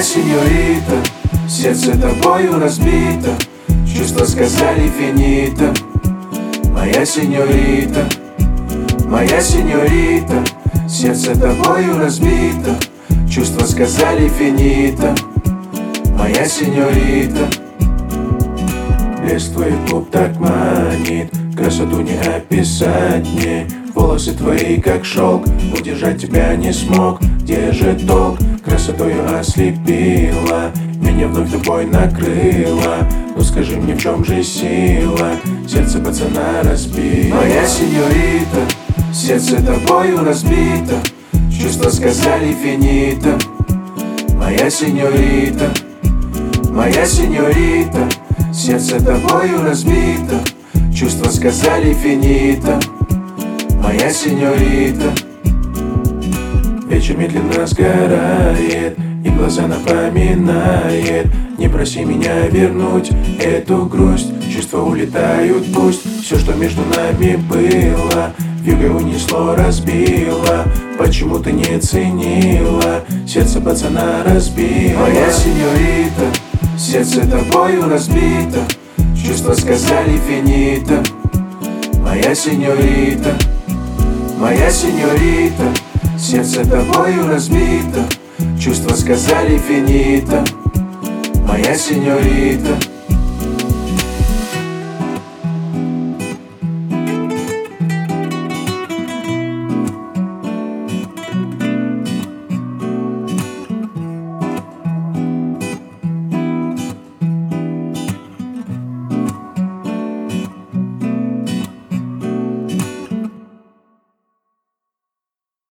Моя сеньорита, сердце тобою разбито, чувства сказали финита. Моя сеньорита, сердце тобою разбито, чувства сказали финита. Моя сеньорита, блеск твоих губ так манит, красоту не описать мне. Волосы твои как шелк, удержать тебя не смог. Где же толк? Красотою ослепила, меня вновь тобой накрыла. Ну скажи мне, в чем же сила? Сердце пацана разбито. Моя сеньорита, сердце тобою разбито, чувства сказали финита. Моя сеньорита, сердце тобою разбито, чувства сказали финита. Моя сеньорита. Вечер медленно сгорает, и глаза напоминает: не проси меня вернуть эту грусть. Чувства улетают, пусть все, что между нами было, вьюгой унесло, разбило. Почему ты не ценила? Сердце пацана разбило. Моя сеньорита, сердце тобою разбито, чувства сказали финита. Моя сеньорита, сердце тобою разбито, чувства сказали финита. Моя сеньорита.